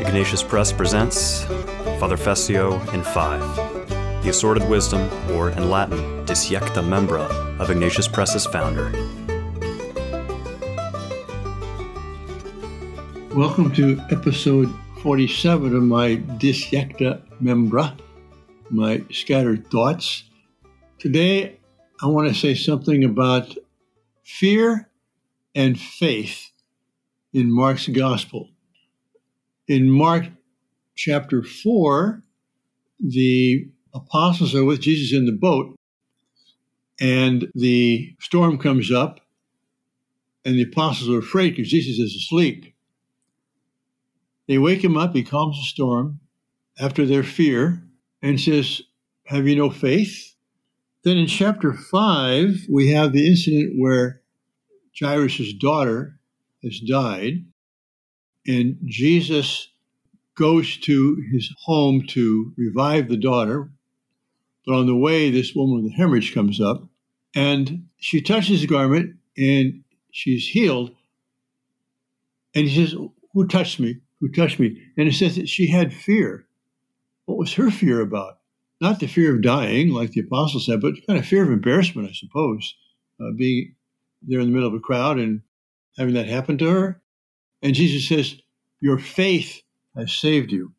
Ignatius Press presents Father Fessio in 5, the assorted wisdom, or in Latin, Disjecta Membra, of Ignatius Press's founder. Welcome to episode 47 of my Disjecta Membra, my scattered thoughts. Today, I want to say something about fear and faith in Mark's Gospel. In Mark chapter 4, the apostles are with Jesus in the boat, and the storm comes up, and the apostles are afraid because Jesus is asleep. They wake him up, he calms the storm after their fear, and says, "Have you no faith?" Then in chapter 5, we have the incident where Jairus' daughter has died, and Jesus goes to his home to revive the daughter. But on the way, this woman with the hemorrhage comes up, and she touches the garment, and she's healed. And he says, "Who touched me? Who touched me?" And it says that she had fear. What was her fear about? Not the fear of dying, like the apostles said, but kind of fear of embarrassment, I suppose, being there in the middle of a crowd and having that happen to her. And Jesus says, "Your faith has saved you."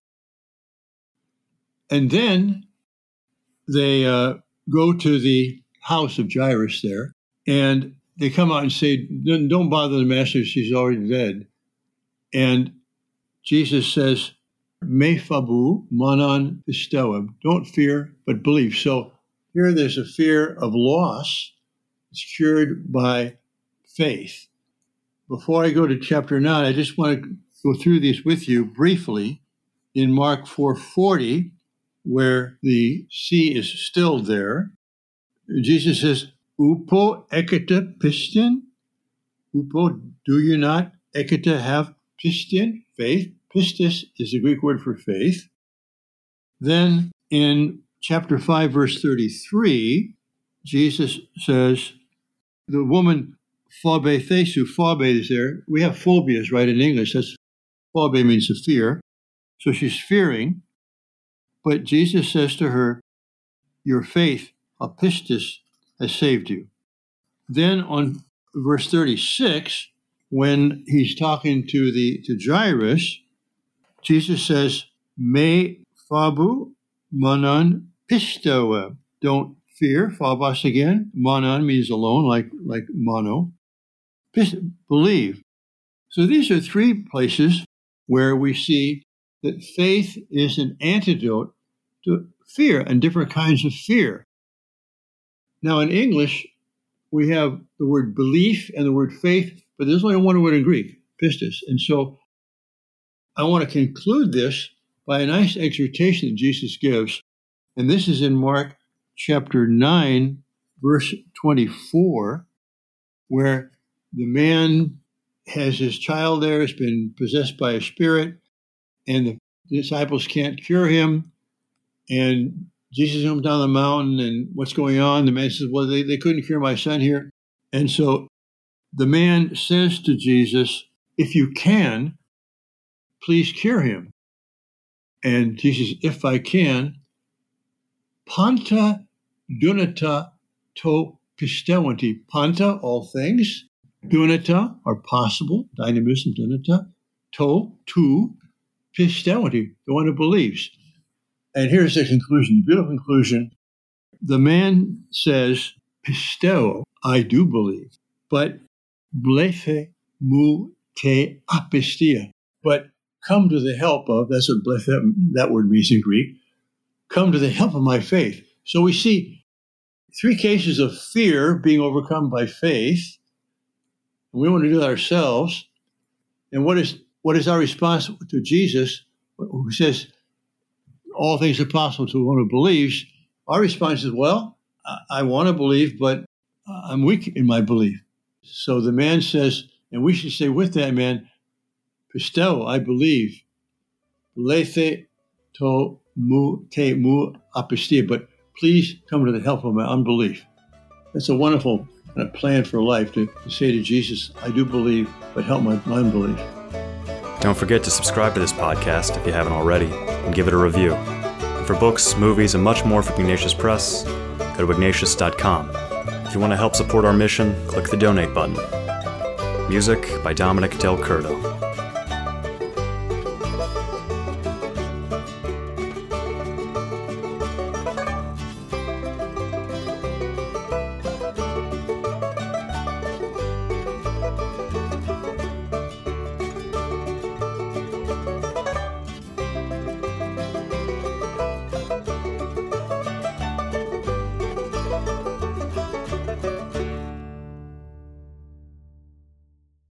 And then they go to the house of Jairus there, and they come out and say, "Don't bother the master, she's already dead." And Jesus says, "Me phabu manon pistoem." Don't fear, but believe. So here there's a fear of loss. It's cured by faith. Before I go to chapter 9, I just want to go through these with you briefly. In Mark 4:40, where the sea is still there, Jesus says, "Upo eketa pistin?" Upo, do you not eketa have pistin? Faith. Pistis is the Greek word for faith. Then in chapter 5, verse 33, Jesus says, the woman phobe thesu, phobe is there. We have phobias, right, in English. That's phobe means to fear. So she's fearing. But Jesus says to her, "Your faith, apistis, has saved you." Then on verse 36, when he's talking to Jairus, Jesus says, "Me phabu manon pistoa." Don't fear, phobos again. Manon means alone, like mono. Believe. So these are three places where we see that faith is an antidote to fear and different kinds of fear. Now in English, we have the word belief and the word faith, but there's only one word in Greek, pistis. And so I want to conclude this by a nice exhortation that Jesus gives. And this is in Mark chapter 9, verse 24, where the man has his child there, has been possessed by a spirit, and the disciples can't cure him. And Jesus comes down the mountain, and what's going on? The man says, "Well, they couldn't cure my son here." And so the man says to Jesus, "If you can, please cure him." And Jesus, "If I can, panta dunata to pisteuanti." Panta, all things. Dunata are possible. Dynamism, dunata. To pisteuanti, the one who believes. And here's the conclusion, the beautiful conclusion. The man says, "Pisteo, I do believe, but blethe mu te apistia." But come to the help of, that's what blethe, that word means in Greek, come to the help of my faith. So we see three cases of fear being overcome by faith. And we want to do that ourselves. And what is our response to Jesus, who says, "All things are possible to one who believes"? Our response is, well, I want to believe, but I'm weak in my belief. So the man says, and we should say with that man, "Pisteo, I believe. Lethe to mu te mu apistia," but please come to the help of my unbelief. That's a wonderful kind of plan for life to say to Jesus, "I do believe, but help my unbelief." Don't forget to subscribe to this podcast if you haven't already, and give it a review. And for books, movies, and much more from Ignatius Press, go to ignatius.com. If you want to help support our mission, click the donate button. Music by Dominic Del Curto.